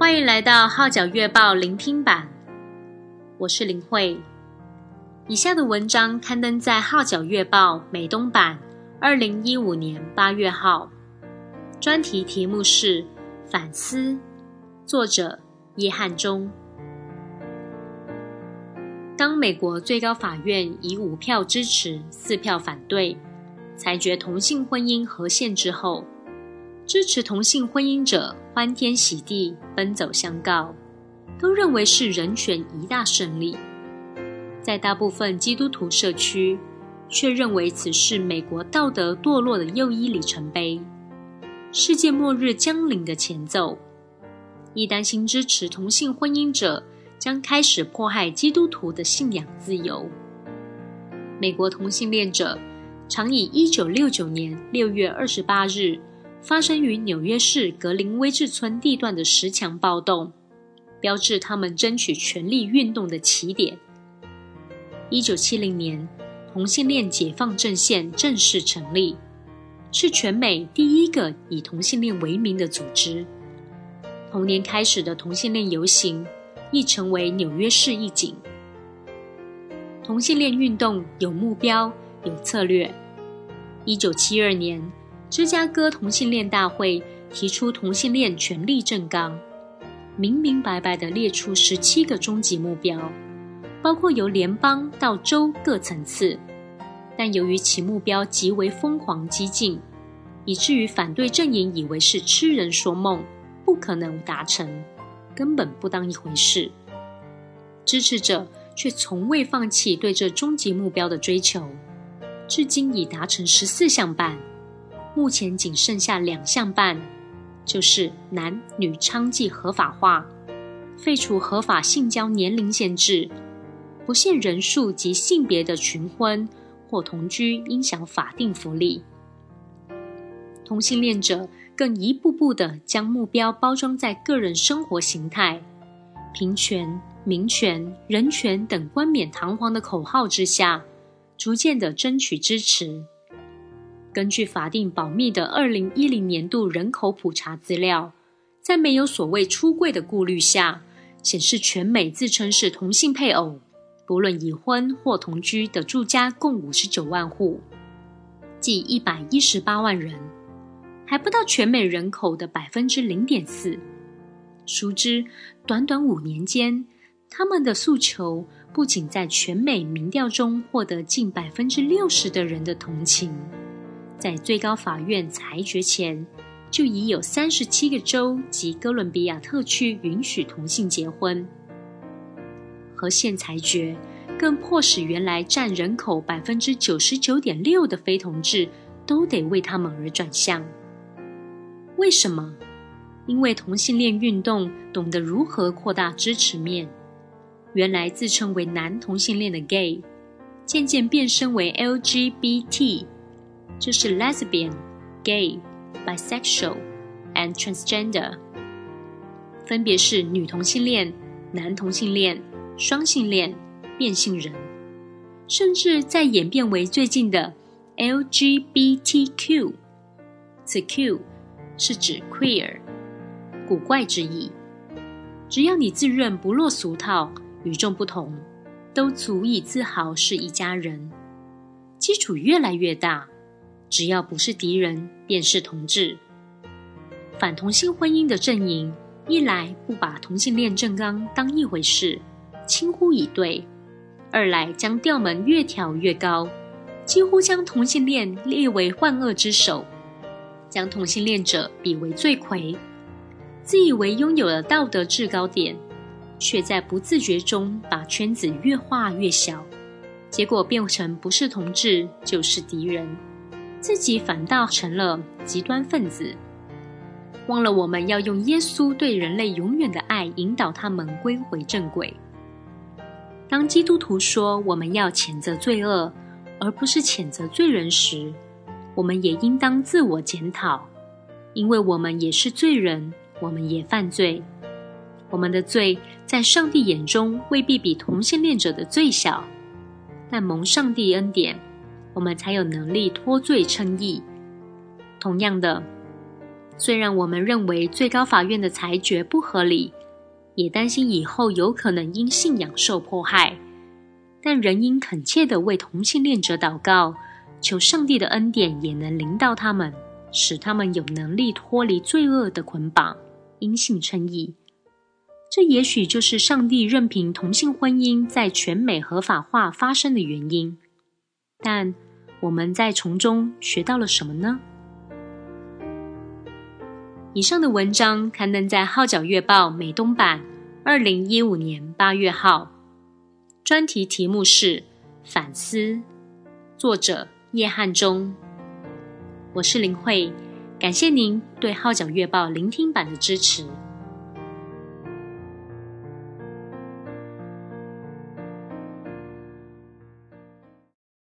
欢迎来到号角月报聆听版，我是林慧。以下的文章刊登在号角月报美东版2015年8月号，专题题目是反思，作者叶汉忠。当美国最高法院以5票支持、4票反对，裁决同性婚姻合宪之后，支持同性婚姻者欢天喜地奔走相告，都认为是人权一大胜利。在大部分基督徒社区，却认为此是美国道德堕落的又一里程碑，世界末日将临的前奏。亦担心支持同性婚姻者将开始迫害基督徒的信仰自由。美国同性恋者常以1969年6月28日发生于纽约市格林威治村地段的10强暴动，标志他们争取权利运动的起点。1970年，同性恋解放阵线正式成立，是全美第一个以同性恋为名的组织。同年开始的同性恋游行亦成为纽约市一景。同性恋运动有目标、有策略。1972年，芝加哥同性恋大会提出同性恋权利正纲，明明白白地列出17个终极目标，包括由联邦到州各层次。但由于其目标极为疯狂激进，以至于反对阵营以为是痴人说梦，不可能达成，根本不当一回事。支持者却从未放弃对这终极目标的追求，至今已达成14项半，目前仅剩下2项半，就是男女娼妓合法化、废除合法性交年龄限制、不限人数及性别的群婚或同居应享法定福利。同性恋者更一步步地将目标包装在个人生活形态、平权、民权、人权等冠冕堂皇的口号之下，逐渐地争取支持。根据法定保密的2010年度人口普查资料，在没有所谓出柜的顾虑下，显示全美自称是同性配偶，不论已婚或同居的住家共59万户，即118万人，还不到全美人口的 0.4%。 殊知短短5年间，他们的诉求不仅在全美民调中获得近 60% 的人的同情，在最高法院裁决前，就已有37个州及哥伦比亚特区允许同性结婚。合宪裁决更迫使原来占人口 99.6% 的非同志都得为他们而转向。为什么？因为同性恋运动懂得如何扩大支持面。原来自称为男同性恋的 gay， 渐渐变身为 LGBT， 就是 lesbian、gay、bisexual and transgender， 分别是女同性恋、男同性恋、双性恋、变性人，甚至再演变为最近的 LGBTQ。 此 Q 是指 queer， 古怪之意。只要你自认不落俗套、与众不同，都足以自豪是一家人。基础越来越大，只要不是敌人，便是同志。反同性婚姻的阵营，一来不把同性恋正纲当一回事，轻忽以对；二来将调门越挑越高，几乎将同性恋列为万恶之首，将同性恋者比为罪魁，自以为拥有了道德制高点，却在不自觉中把圈子越画越小，结果变成不是同志就是敌人，自己反倒成了极端分子。忘了我们要用耶稣对人类永远的爱引导他们归回正轨。当基督徒说我们要谴责罪恶，而不是谴责罪人时，我们也应当自我检讨，因为我们也是罪人，我们也犯罪。我们的罪在上帝眼中未必比同性恋者的罪小，但蒙上帝恩典，我们才有能力脱罪称义。同样的，虽然我们认为最高法院的裁决不合理， 也担心以后有可能因信仰受迫害，但仍应恳切地为同性恋者祷告，求上帝的恩典也能临到他们，使他们有能力脱离罪恶的捆绑，因信称义。这也许就是上帝任凭同性婚姻在全美合法化发生的原因。但我们在从中学到了什么呢？以上的文章刊登在《号角月报》美东版2015年8月号，专题题目是反思，作者叶汉中。我是林慧，感谢您对《号角月报》聆听版的支持。